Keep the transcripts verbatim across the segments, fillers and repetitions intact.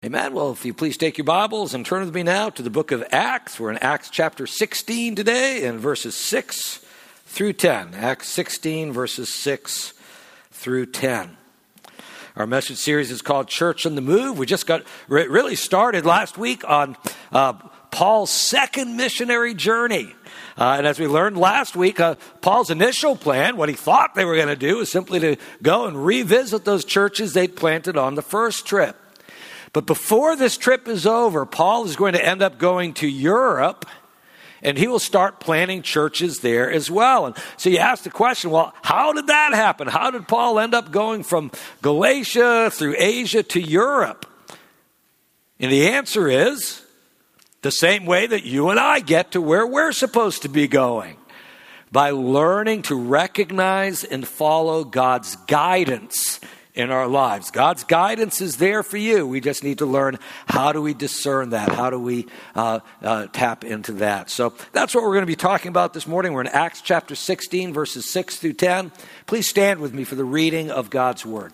Amen. Well, if you please take your Bibles and turn with me now to the book of Acts. We're in Acts chapter sixteen today and verses six through ten. Acts sixteen, verses six through ten. Our message series is called Church on the Move. We just got re- really started last week on uh, Paul's second missionary journey. Uh, and as we learned last week, uh, Paul's initial plan, what he thought they were going to do, was simply to go and revisit those churches they'd planted on the first trip. But before this trip is over, Paul is going to end up going to Europe, and he will start planting churches there as well. And so you ask the question, well, how did that happen? How did Paul end up going from Galatia through Asia to Europe? And the answer is the same way that you and I get to where we're supposed to be going, by learning to recognize and follow God's guidance in our lives. God's guidance is there for you. We just need to learn, how do we discern that? How do we uh, uh, tap into that? So that's what we're going to be talking about this morning. We're in Acts chapter sixteen, verses six through ten. Please stand with me for the reading of God's word.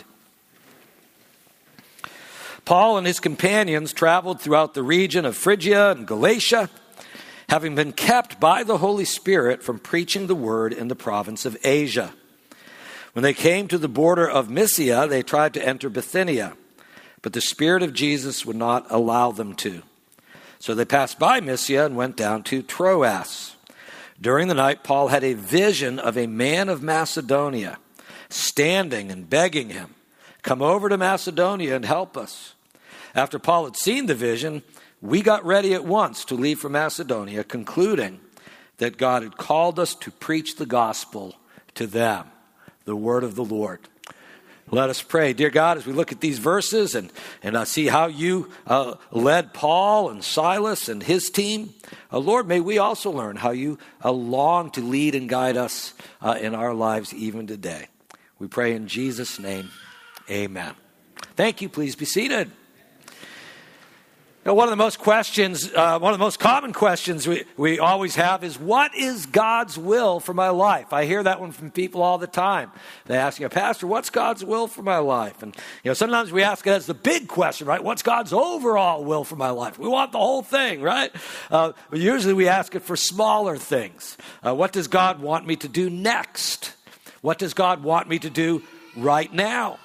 Paul and his companions traveled throughout the region of Phrygia and Galatia, having been kept by the Holy Spirit from preaching the word in the province of Asia. When they came to the border of Mysia, they tried to enter Bithynia, but the Spirit of Jesus would not allow them to. So they passed by Mysia and went down to Troas. During the night, Paul had a vision of a man of Macedonia, standing and begging him, "Come over to Macedonia and help us." After Paul had seen the vision, we got ready at once to leave for Macedonia, concluding that God had called us to preach the gospel to them. The word of the Lord. Let us pray. Dear God, as we look at these verses and, and uh, see how you uh, led Paul and Silas and his team, uh, Lord, may we also learn how you uh, long to lead and guide us uh, in our lives even today. We pray in Jesus' name, amen. Thank you. Please be seated. Now, one of the most questions, uh, one of the most common questions we, we always have is, what is God's will for my life? I hear that one from people all the time. They ask, you know, Pastor, what's God's will for my life? And, you know, sometimes we ask it as the big question, right? What's God's overall will for my life? We want the whole thing, right? Uh, but usually we ask it for smaller things. Uh, what does God want me to do next? What does God want me to do right now?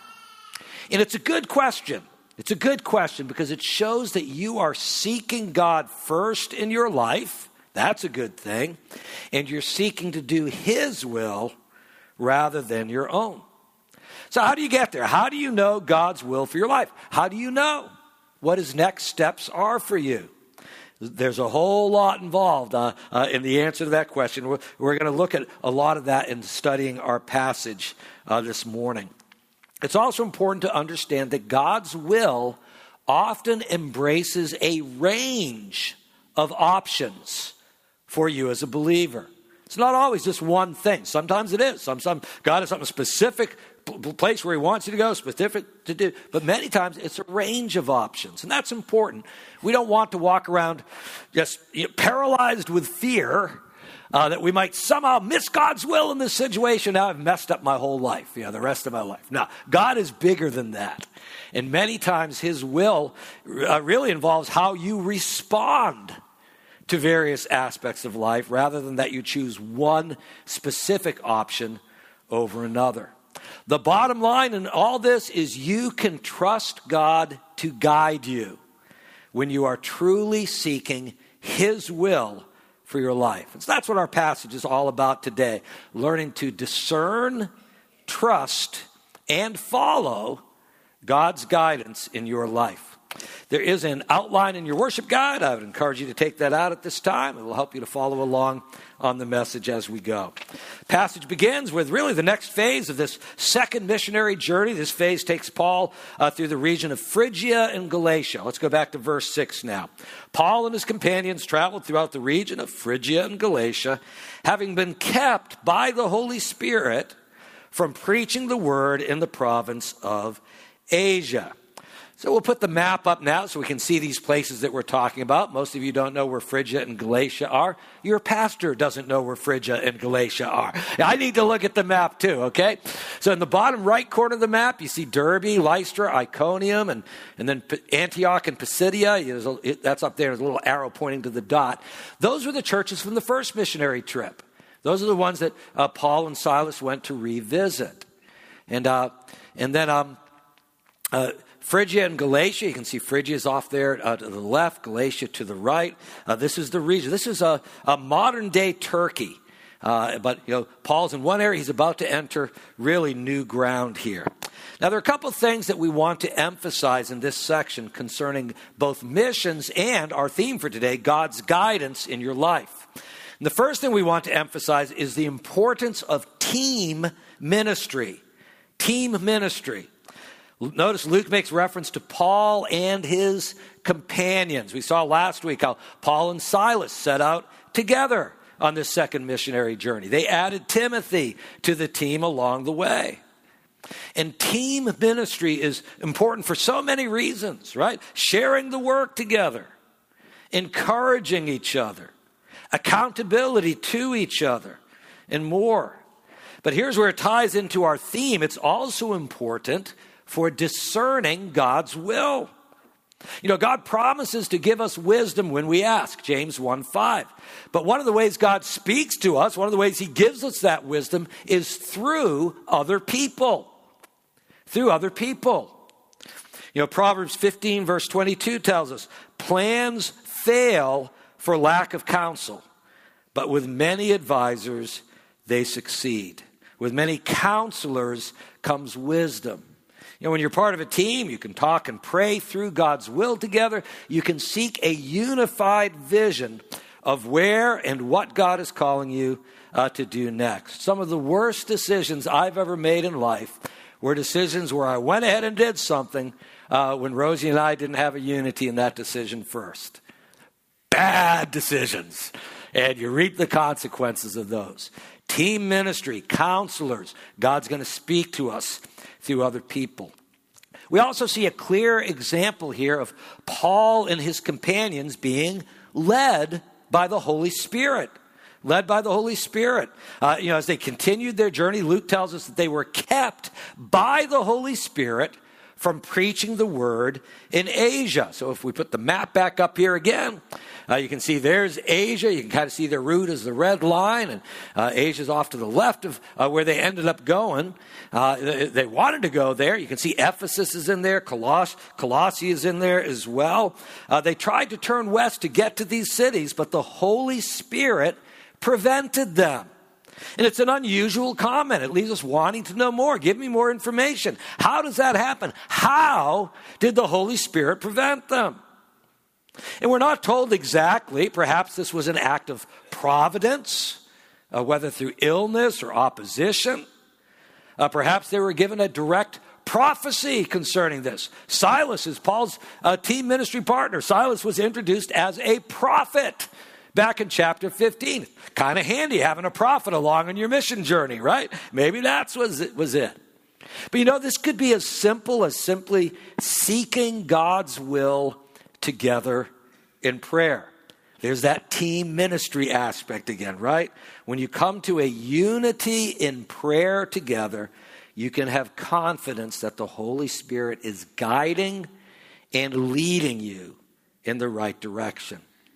And it's a good question. It's a good question because it shows that you are seeking God first in your life. That's a good thing. And you're seeking to do His will rather than your own. So how do you get there? How do you know God's will for your life? How do you know what His next steps are for you? There's a whole lot involved uh, uh, in the answer to that question. We're, we're going to look at a lot of that in studying our passage uh, this morning. It's also important to understand that God's will often embraces a range of options for you as a believer. It's not always just one thing. Sometimes it is. Sometimes God has something specific place where He wants you to go, specific to do. But many times it's a range of options, and that's important. We don't want to walk around just you know, paralyzed with fear, Uh, that we might somehow miss God's will in this situation. Now I've messed up my whole life, you know, the rest of my life. No, God is bigger than that. And many times His will uh, really involves how you respond to various aspects of life rather than that you choose one specific option over another. The bottom line in all this is you can trust God to guide you when you are truly seeking His will for your life. And so that's what our passage is all about today. Learning to discern, trust, and follow God's guidance in your life. There is an outline in your worship guide. I would encourage you to take that out at this time. It will help you to follow along on the message as we go. Passage begins with really the next phase of this second missionary journey. This phase takes Paul uh, through the region of Phrygia and Galatia. Let's go back to verse six now. Paul and his companions traveled throughout the region of Phrygia and Galatia, having been kept by the Holy Spirit from preaching the word in the province of Asia. So we'll put the map up now so we can see these places that we're talking about. Most of you don't know where Phrygia and Galatia are. Your pastor doesn't know where Phrygia and Galatia are. I need to look at the map too, okay? So in the bottom right corner of the map, you see Derbe, Lystra, Iconium, and, and then Antioch and Pisidia. That's up there. There's a little arrow pointing to the dot. Those were the churches from the first missionary trip. Those are the ones that uh, Paul and Silas went to revisit. And, uh, and then... Um, uh, Phrygia and Galatia, you can see Phrygia is off there uh, to the left, Galatia to the right. Uh, this is the region. This is a, a modern-day Turkey. Uh, but, you know, Paul's in one area. He's about to enter really new ground here. Now, there are a couple of things that we want to emphasize in this section concerning both missions and our theme for today, God's guidance in your life. And the first thing we want to emphasize is the importance of team ministry. Team ministry. Notice Luke makes reference to Paul and his companions. We saw last week how Paul and Silas set out together on this second missionary journey. They added Timothy to the team along the way. And team ministry is important for so many reasons, right? Sharing the work together, encouraging each other, accountability to each other, and more. But here's where it ties into our theme. It's also important for discerning God's will. You know, God promises to give us wisdom when we ask, James one five. But one of the ways God speaks to us, one of the ways he gives us that wisdom is through other people. Through other people. You know, Proverbs fifteen verse twenty-two tells us, plans fail for lack of counsel, but with many advisors they succeed. With many counselors comes wisdom. You know, when you're part of a team, you can talk and pray through God's will together. You can seek a unified vision of where and what God is calling you uh, to do next. Some of the worst decisions I've ever made in life were decisions where I went ahead and did something uh, when Rosie and I didn't have a unity in that decision first. Bad decisions. And you reap the consequences of those. Team ministry, counselors, God's going to speak to us through other people. We also see a clear example here of Paul and his companions being led by the Holy Spirit. Led by the Holy Spirit. Uh, you know, as they continued their journey, Luke tells us that they were kept by the Holy Spirit from preaching the word in Asia. So if we put the map back up here again, uh, you can see there's Asia. You can kind of see their route as the red line, and uh, Asia's off to the left of uh, where they ended up going. Uh, they, they wanted to go there. You can see Ephesus is in there. Coloss- Colossae is in there as well. Uh, they tried to turn west to get to these cities, but the Holy Spirit prevented them. And it's an unusual comment. It leaves us wanting to know more. Give me more information. How does that happen? How did the Holy Spirit prevent them? And we're not told exactly. Perhaps this was an act of providence, uh, whether through illness or opposition. Uh, perhaps they were given a direct prophecy concerning this. Silas is Paul's uh, team ministry partner. Silas was introduced as a prophet back in chapter fifteen. Kind of handy having a prophet along on your mission journey, right? Maybe that's was it, was it. But you know, this could be as simple as simply seeking God's will together in prayer. There's that team ministry aspect again, right? When you come to a unity in prayer together, you can have confidence that the Holy Spirit is guiding and leading you in the right direction.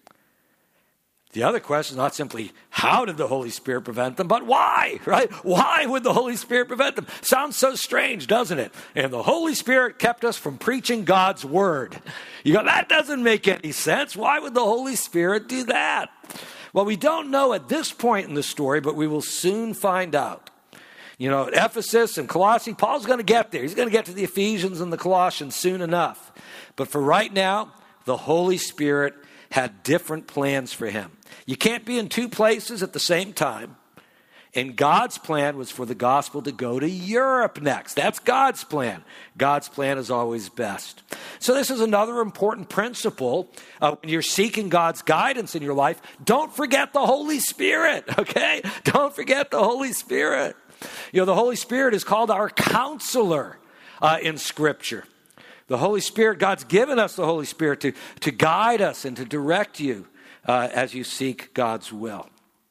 The other question is not simply, how did the Holy Spirit prevent them, but why, right? Why would the Holy Spirit prevent them? Sounds so strange, doesn't it? And the Holy Spirit kept us from preaching God's word. You go, that doesn't make any sense. Why would the Holy Spirit do that? Well, we don't know at this point in the story, but we will soon find out. You know, at Ephesus and Colossae, Paul's going to get there. He's going to get to the Ephesians and the Colossians soon enough. But for right now, the Holy Spirit had different plans for him. You can't be in two places at the same time. And God's plan was for the gospel to go to Europe next. That's God's plan. God's plan is always best. So this is another important principle. Uh, when you're seeking God's guidance in your life, don't forget the Holy Spirit, okay? Don't forget the Holy Spirit. You know, the Holy Spirit is called our counselor uh, in Scripture. The Holy Spirit, God's given us the Holy Spirit to, to guide us and to direct you uh, as you seek God's will.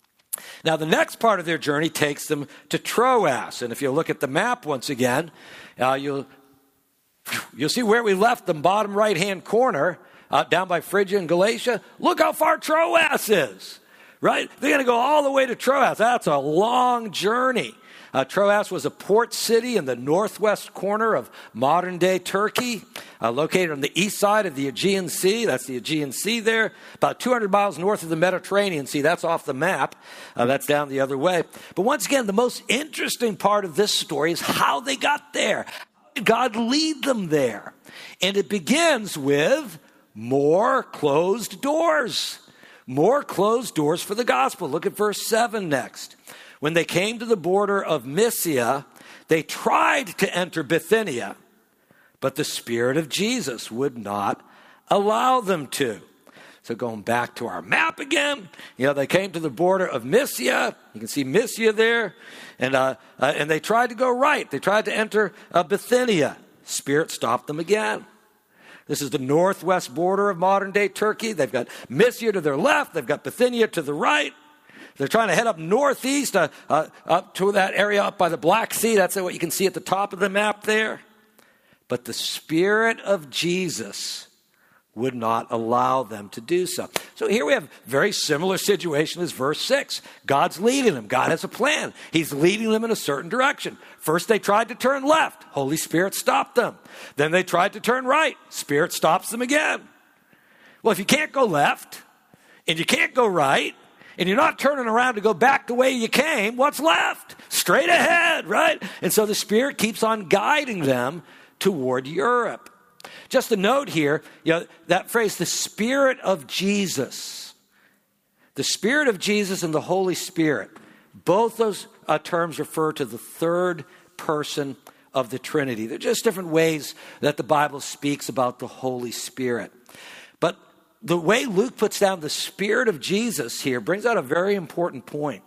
Now, the next part of their journey takes them to Troas. And if you look at the map once again, uh, you'll, you'll see where we left them, bottom right-hand corner, uh, down by Phrygia and Galatia. Look how far Troas is, right? They're going to go all the way to Troas. That's a long journey. Uh, Troas was a port city in the northwest corner of modern-day Turkey, uh, located on the east side of the Aegean Sea. That's the Aegean Sea there, about two hundred miles north of the Mediterranean Sea. That's off the map. Uh, that's down the other way. But once again, the most interesting part of this story is how they got there. How did God lead them there? And it begins with more closed doors. More closed doors for the gospel. Look at verse seven next. When they came to the border of Mysia, they tried to enter Bithynia, but the Spirit of Jesus would not allow them to. So going back to our map again, you know, they came to the border of Mysia. You can see Mysia there. And, uh, uh, and they tried to go right. They tried to enter uh, Bithynia. Spirit stopped them again. This is the northwest border of modern-day Turkey. They've got Mysia to their left. They've got Bithynia to the right. They're trying to head up northeast, uh, uh, up to that area up by the Black Sea. That's what you can see at the top of the map there. But the Spirit of Jesus would not allow them to do so. So here we have a very similar situation as verse six. God's leading them. God has a plan. He's leading them in a certain direction. First they tried to turn left. Holy Spirit stopped them. Then they tried to turn right. Spirit stops them again. Well, if you can't go left and you can't go right, and you're not turning around to go back the way you came, what's left? Straight ahead, right? And so the Spirit keeps on guiding them toward Europe. Just a note here, you know, that phrase, the Spirit of Jesus. The Spirit of Jesus and the Holy Spirit, both those uh, terms refer to the third person of the Trinity. They're just different ways that the Bible speaks about the Holy Spirit. But the way Luke puts down the Spirit of Jesus here brings out a very important point.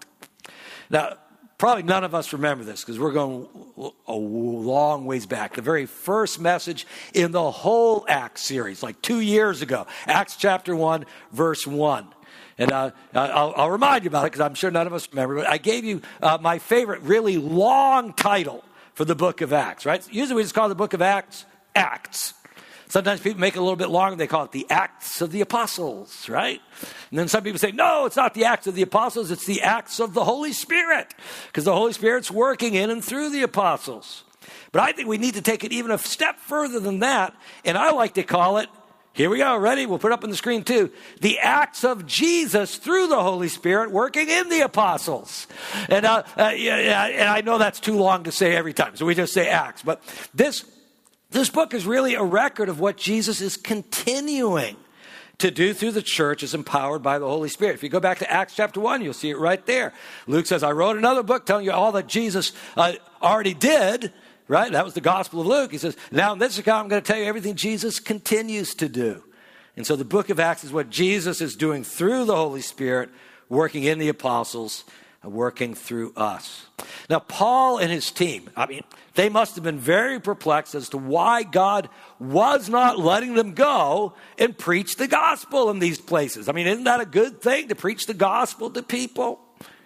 Now, probably none of us remember this because we're going a long ways back. The very first message in the whole Acts series, like two years ago, Acts chapter one, verse one. And uh, I'll, I'll remind you about it because I'm sure none of us remember. But I gave you uh, my favorite really long title for the book of Acts, right? Usually we just call the book of Acts, Acts. Sometimes people make it a little bit longer. They call it the Acts of the Apostles, right? And then some people say, no, it's not the Acts of the Apostles. It's the Acts of the Holy Spirit because the Holy Spirit's working in and through the apostles. But I think we need to take it even a step further than that. And I like to call it, here we go, ready? We'll put it up on the screen too. The Acts of Jesus through the Holy Spirit working in the apostles. And, uh, uh, yeah, and I know that's too long to say every time, so we just say Acts. But this This book is really a record of what Jesus is continuing to do through the church as empowered by the Holy Spirit. If you go back to Acts chapter one, you'll see it right there. Luke says, I wrote another book telling you all that Jesus uh, already did, right? That was the Gospel of Luke. He says, now in this account, I'm going to tell you everything Jesus continues to do. And so the book of Acts is what Jesus is doing through the Holy Spirit, working in the apostles, working through us. Now, Paul and his team, I mean, they must have been very perplexed as to why God was not letting them go and preach the gospel in these places. I mean, isn't that a good thing to preach the gospel to people?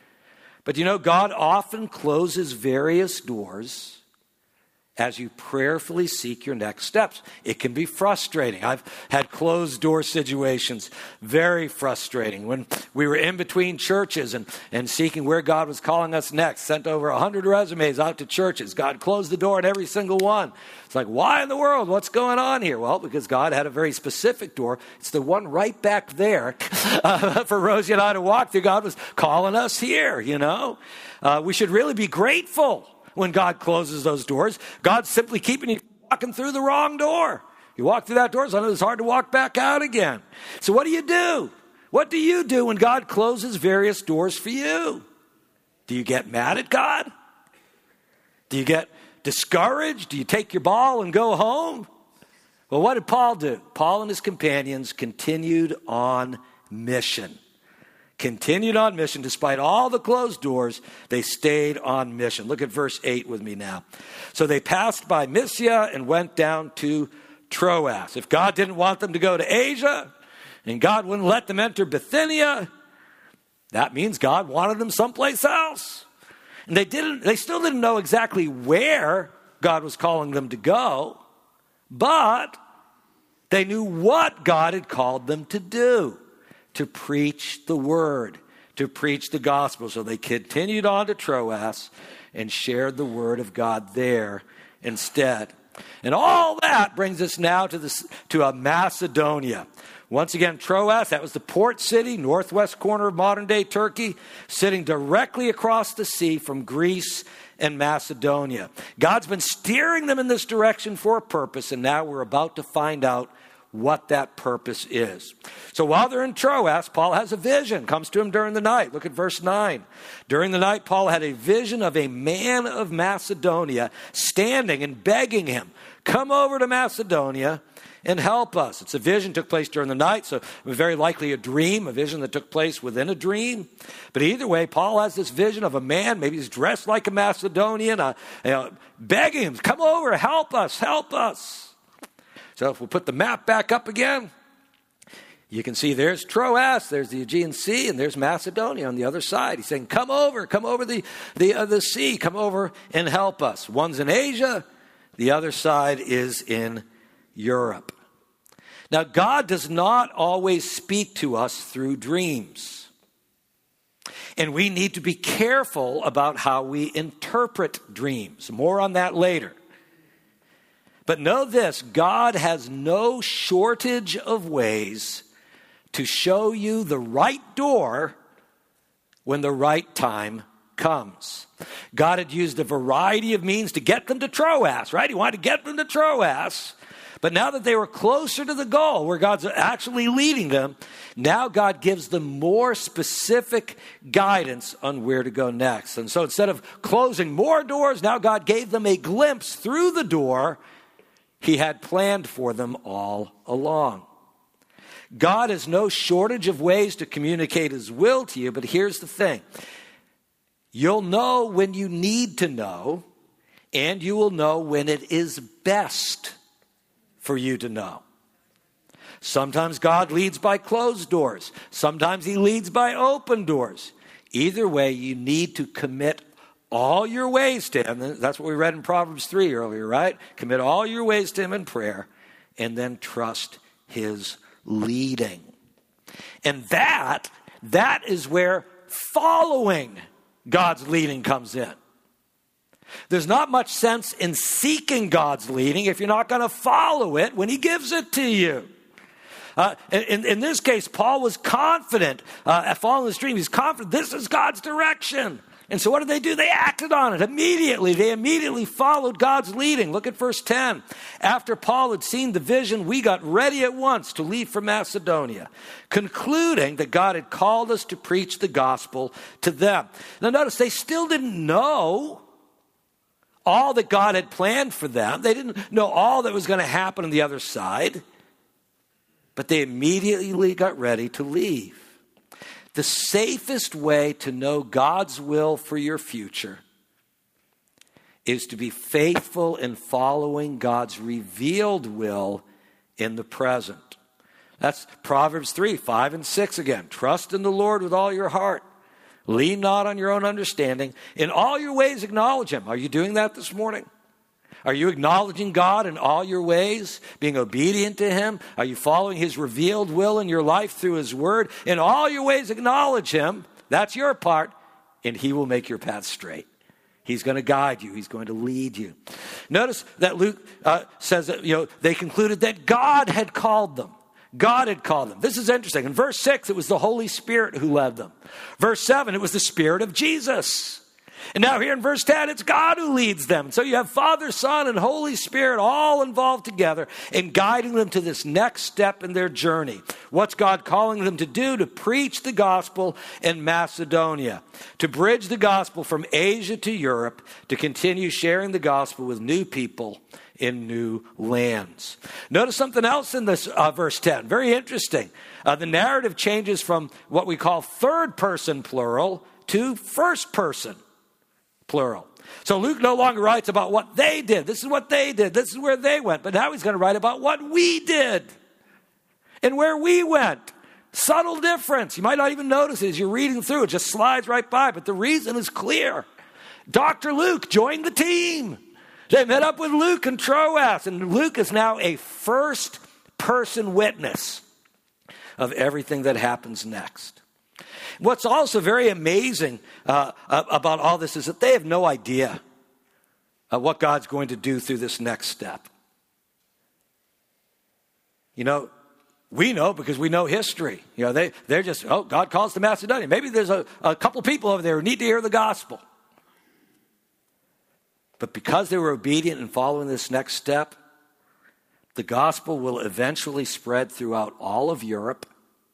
But you know, God often closes various doors as you prayerfully seek your next steps. It can be frustrating. I've had closed door situations, very frustrating. When we were in between churches and, and seeking where God was calling us next, sent over one hundred resumes out to churches. God closed the door at every single one. It's like, why in the world? What's going on here? Well, because God had a very specific door. It's the one right back there uh, for Rosie and I to walk through. God was calling us here, you know. Uh, we should really be grateful when God closes those doors. God's simply keeping you walking through the wrong door. You walk through that door, sometimes it's hard to walk back out again. So what do you do? What do you do when God closes various doors for you? Do you get mad at God? Do you get discouraged? Do you take your ball and go home? Well, what did Paul do? Paul and his companions continued on mission. Continued on mission. Despite all the closed doors, they stayed on mission. Look at verse eight with me now. So they passed by Mysia and went down to Troas. If God didn't want them to go to Asia, and God wouldn't let them enter Bithynia, that means God wanted them someplace else. And they didn't, they still didn't know exactly where God was calling them to go, but they knew what God had called them to do, to preach the word, to preach the gospel. So they continued on to Troas and shared the word of God there instead. And all that brings us now to this, to a Macedonia. Once again, Troas, that was the port city, northwest corner of modern-day Turkey, sitting directly across the sea from Greece and Macedonia. God's been steering them in this direction for a purpose, and now we're about to find out what that purpose is. So while they're in Troas, Paul has a vision, comes to him during the night. Look at verse nine. During the night, Paul had a vision of a man of Macedonia standing and begging him, come over to Macedonia and help us. It's a vision took place during the night, so very likely a dream, a vision that took place within a dream. But either way, Paul has this vision of a man, maybe he's dressed like a Macedonian, uh, you know, begging him, come over, help us, help us. So if we put the map back up again, you can see there's Troas, there's the Aegean Sea, and there's Macedonia on the other side. He's saying, come over, come over the, the, uh, the sea, come over and help us. One's in Asia, the other side is in Europe. Now, God does not always speak to us through dreams. And we need to be careful about how we interpret dreams. More on that later. But know this, God has no shortage of ways to show you the right door when the right time comes. God had used a variety of means to get them to Troas, right? He wanted to get them to Troas. But now that they were closer to the goal, where God's actually leading them, now God gives them more specific guidance on where to go next. And so instead of closing more doors, now God gave them a glimpse through the door He had planned for them all along. God has no shortage of ways to communicate His will to you, but here's the thing. You'll know when you need to know, and you will know when it is best for you to know. Sometimes God leads by closed doors. Sometimes He leads by open doors. Either way, you need to commit all your ways to Him. That's what we read in Proverbs three earlier, right? Commit all your ways to Him in prayer, and then trust His leading. And that, that is where following God's leading comes in. There's not much sense in seeking God's leading if you're not going to follow it when He gives it to you. Uh, in, in this case, Paul was confident, uh, following the stream, he's confident this is God's direction. And so what did they do? They acted on it immediately. They immediately followed God's leading. Look at verse ten. After Paul had seen the vision, we got ready at once to leave for Macedonia, concluding that God had called us to preach the gospel to them. Now notice, they still didn't know all that God had planned for them. They didn't know all that was going to happen on the other side. But they immediately got ready to leave. The safest way to know God's will for your future is to be faithful in following God's revealed will in the present. That's Proverbs three, five, and six again. Trust in the Lord with all your heart. Lean not on your own understanding. In all your ways acknowledge Him. Are you doing that this morning? Are you acknowledging God in all your ways, being obedient to Him? Are you following His revealed will in your life through His word? In all your ways, acknowledge Him. That's your part, and He will make your path straight. He's going to guide you. He's going to lead you. Notice that Luke uh, says that, you know, they concluded that God had called them. God had called them. This is interesting. In verse six, it was the Holy Spirit who led them. Verse seven, it was the Spirit of Jesus. And now here in verse ten, it's God who leads them. So you have Father, Son, and Holy Spirit all involved together in guiding them to this next step in their journey. What's God calling them to do? To preach the gospel in Macedonia, to bridge the gospel from Asia to Europe, to continue sharing the gospel with new people in new lands. Notice something else in this uh, verse ten. Very interesting. Uh, the narrative changes from what we call third person plural to first person plural. So Luke no longer writes about what they did. This is what they did. This is where they went. But now he's going to write about what we did and where we went. Subtle difference. You might not even notice it as you're reading through. It just slides right by. But the reason is clear. Doctor Luke joined the team. They met up with Luke in Troas. And Luke is now a first-person witness of everything that happens next. What's also very amazing uh, about all this is that they have no idea uh, what God's going to do through this next step. You know, we know because we know history. You know, they, they're just, oh, God calls to Macedonia. Maybe there's a, a couple people over there who need to hear the gospel. But because they were obedient and following this next step, the gospel will eventually spread throughout all of Europe,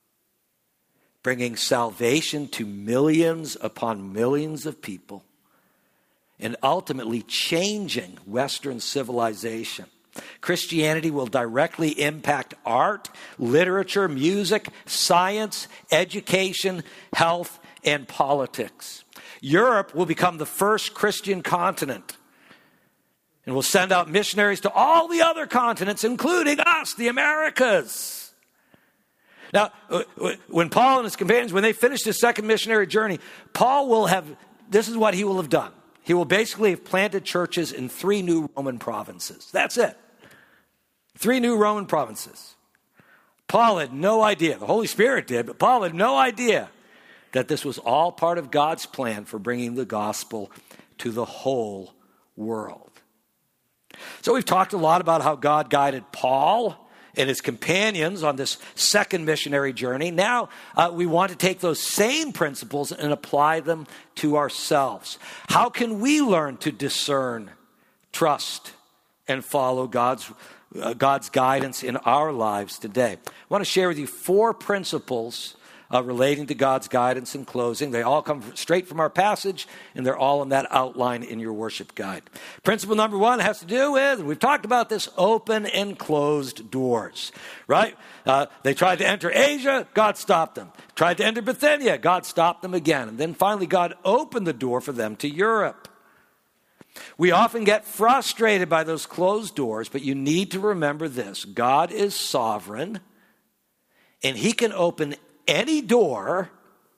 bringing salvation to millions upon millions of people, and ultimately changing Western civilization. Christianity will directly impact art, literature, music, science, education, health, and politics. Europe will become the first Christian continent, and will send out missionaries to all the other continents, including us, the Americas. Now, when Paul and his companions, when they finish this second missionary journey, Paul will have, this is what he will have done. He will basically have planted churches in three new Roman provinces. That's it. Three new Roman provinces. Paul had no idea. The Holy Spirit did, but Paul had no idea that this was all part of God's plan for bringing the gospel to the whole world. So we've talked a lot about how God guided Paul and his companions on this second missionary journey. Now uh, we want to take those same principles and apply them to ourselves. How can we learn to discern, trust, and follow God's, uh, God's guidance in our lives today? I want to share with you four principles uh, relating to God's guidance in closing. They all come straight from our passage, and they're all in that outline in your worship guide. Principle number one has to do with, and we've talked about this, open and closed doors, right? Uh, they tried to enter Asia, God stopped them. Tried to enter Bithynia, God stopped them again. And then finally, God opened the door for them to Europe. We often get frustrated by those closed doors, but you need to remember this. God is sovereign, and he can open any door,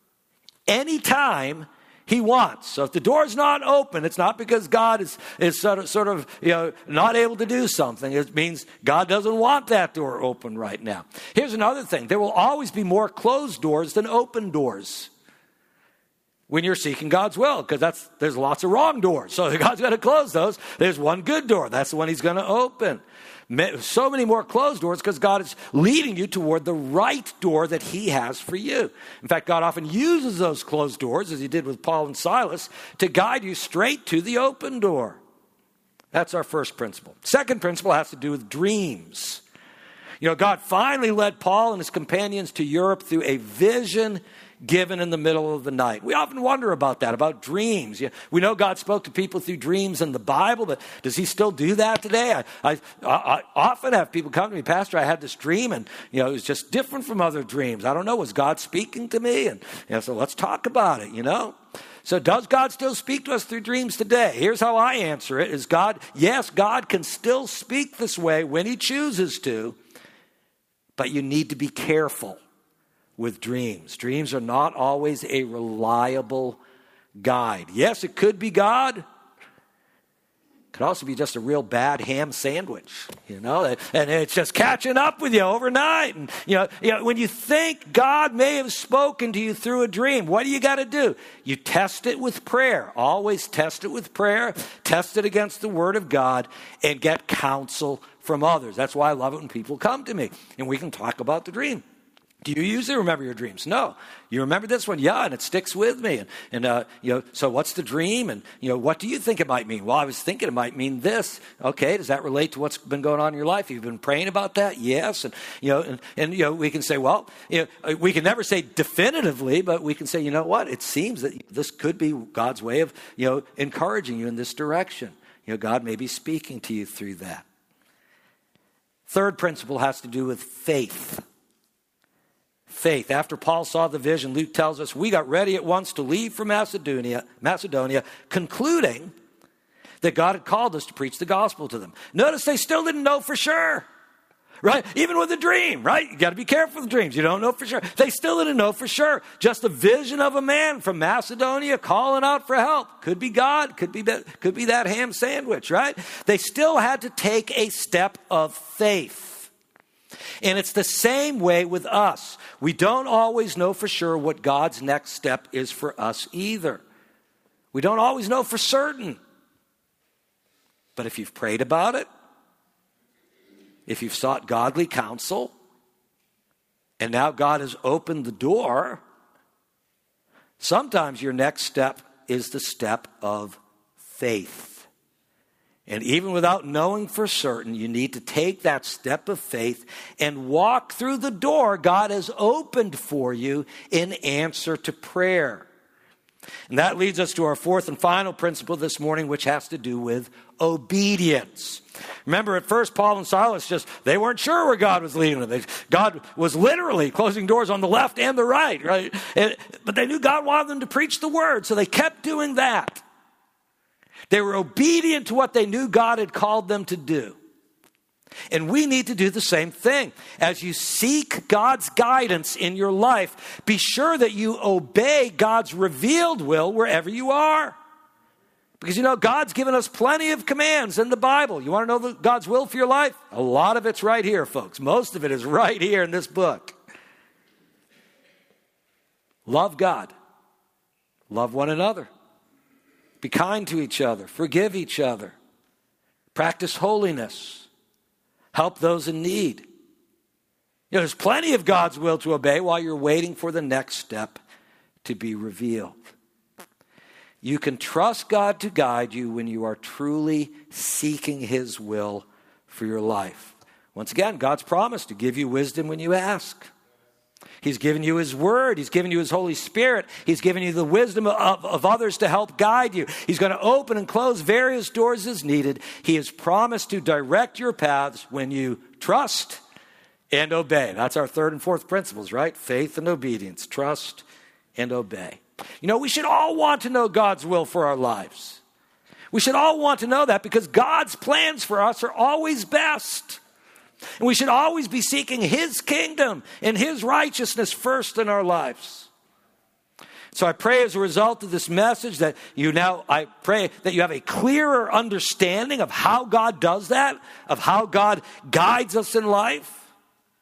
anytime he wants. So if the door's not open, it's not because God is, is sort of, sort of, you know, not able to do something. It means God doesn't want that door open right now. Here's another thing. There will always be more closed doors than open doors when you're seeking God's will, because that's there's lots of wrong doors. So God's going to close those. There's one good door. That's the one he's going to open. So many more closed doors because God is leading you toward the right door that he has for you. In fact, God often uses those closed doors, as he did with Paul and Silas, to guide you straight to the open door. That's our first principle. Second principle has to do with dreams. You know, God finally led Paul and his companions to Europe through a vision given in the middle of the night. We often wonder about that, about dreams. You know, we know God spoke to people through dreams in the Bible, but does he still do that today? I, I, I often have people come to me, Pastor, I had this dream, and you know, it was just different from other dreams. I don't know, was God speaking to me? And you know, so let's talk about it, you know? So does God still speak to us through dreams today? Here's how I answer it, is God, yes, God can still speak this way when he chooses to, but you need to be careful with dreams. Dreams are not always a reliable guide. Yes, it could be God. It could also be just a real bad ham sandwich, you know, and it's just catching up with you overnight. And, you know, you know, when you think God may have spoken to you through a dream, what do you got to do? You test it with prayer. Always test it with prayer. Test it against the Word of God and get counsel from others. That's why I love it when people come to me and we can talk about the dream. Do you usually remember your dreams? No. You remember this one? Yeah, and it sticks with me. And, and uh, you know, so what's the dream? And, you know, what do you think it might mean? Well, I was thinking it might mean this. Okay, does that relate to what's been going on in your life? You've been praying about that? Yes. And, you know, and, and you know, we can say, well, you know, we can never say definitively, but we can say, you know what? It seems that this could be God's way of, you know, encouraging you in this direction. You know, God may be speaking to you through that. Third principle has to do with faith. Faith. After Paul saw the vision, Luke tells us we got ready at once to leave for Macedonia, Macedonia, concluding that God had called us to preach the gospel to them. Notice they still didn't know for sure. Right? Even with a dream, right? You got to be careful with dreams. You don't know for sure. They still didn't know for sure. Just a vision of a man from Macedonia calling out for help. Could be God. Could be, could be that ham sandwich, right? They still had to take a step of faith. And it's the same way with us. We don't always know for sure what God's next step is for us either. We don't always know for certain. But if you've prayed about it, if you've sought godly counsel, and now God has opened the door, sometimes your next step is the step of faith. And even without knowing for certain, you need to take that step of faith and walk through the door God has opened for you in answer to prayer. And that leads us to our fourth and final principle this morning, which has to do with obedience. Remember, at first, Paul and Silas just, they weren't sure where God was leading them. They, God was literally closing doors on the left and the right, right? And, but they knew God wanted them to preach the word, so they kept doing that. They were obedient to what they knew God had called them to do. And we need to do the same thing. As you seek God's guidance in your life, be sure that you obey God's revealed will wherever you are. Because, you know, God's given us plenty of commands in the Bible. You want to know the, God's will for your life? A lot of it's right here, folks. Most of it is right here in this book. Love God. Love one another. Be kind to each other. Forgive each other. Practice holiness. Help those in need. You know, there's plenty of God's will to obey while you're waiting for the next step to be revealed. You can trust God to guide you when you are truly seeking His will for your life. Once again, God's promised to give you wisdom when you ask. He's given you His word. He's given you His Holy Spirit. He's given you the wisdom of, of others to help guide you. He's going to open and close various doors as needed. He has promised to direct your paths when you trust and obey. That's our third and fourth principles, right? Faith and obedience. Trust and obey. You know, we should all want to know God's will for our lives. We should all want to know that because God's plans for us are always best. And we should always be seeking His kingdom and His righteousness first in our lives. So I pray as a result of this message that you now, I pray that you have a clearer understanding of how God does that, of how God guides us in life.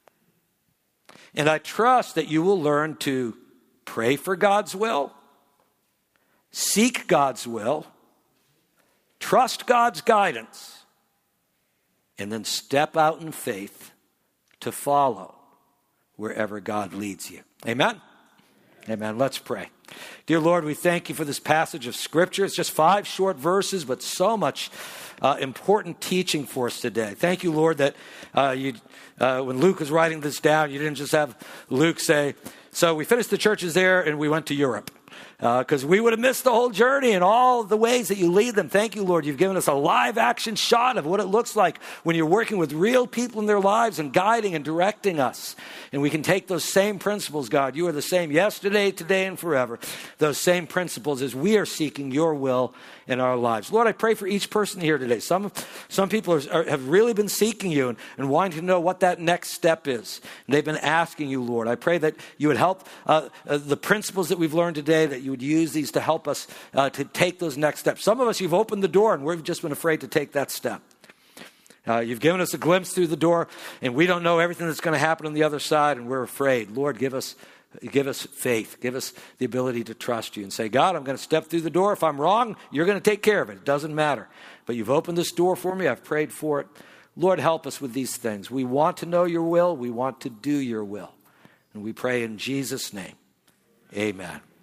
And I trust that you will learn to pray for God's will, seek God's will, trust God's guidance, and then step out in faith to follow wherever God leads you. Amen? Amen. Let's pray. Dear Lord, we thank you for this passage of Scripture. It's just five short verses, but so much uh, important teaching for us today. Thank you, Lord, that uh, you, uh, when Luke was writing this down, you didn't just have Luke say, so we finished the churches there and we went to Europe. Because uh, we would have missed the whole journey and all the ways that you lead them. Thank you, Lord. You've given us a live action shot of what it looks like when you're working with real people in their lives and guiding and directing us. And we can take those same principles, God. You are the same yesterday, today, and forever. Those same principles as we are seeking your will in our lives. Lord, I pray for each person here today. Some some people are, are, have really been seeking you and, and wanting to know what that next step is. And they've been asking you, Lord. I pray that you would help uh, uh, the principles that we've learned today, that you would use these to help us uh, to take those next steps. Some of us, you've opened the door and we've just been afraid to take that step. Uh, you've given us a glimpse through the door and we don't know everything that's going to happen on the other side and we're afraid. Lord, give us Give us faith. Give us the ability to trust you and say, God, I'm going to step through the door. If I'm wrong, you're going to take care of it. It doesn't matter. But you've opened this door for me. I've prayed for it. Lord, help us with these things. We want to know your will. We want to do your will. And we pray in Jesus' name. Amen.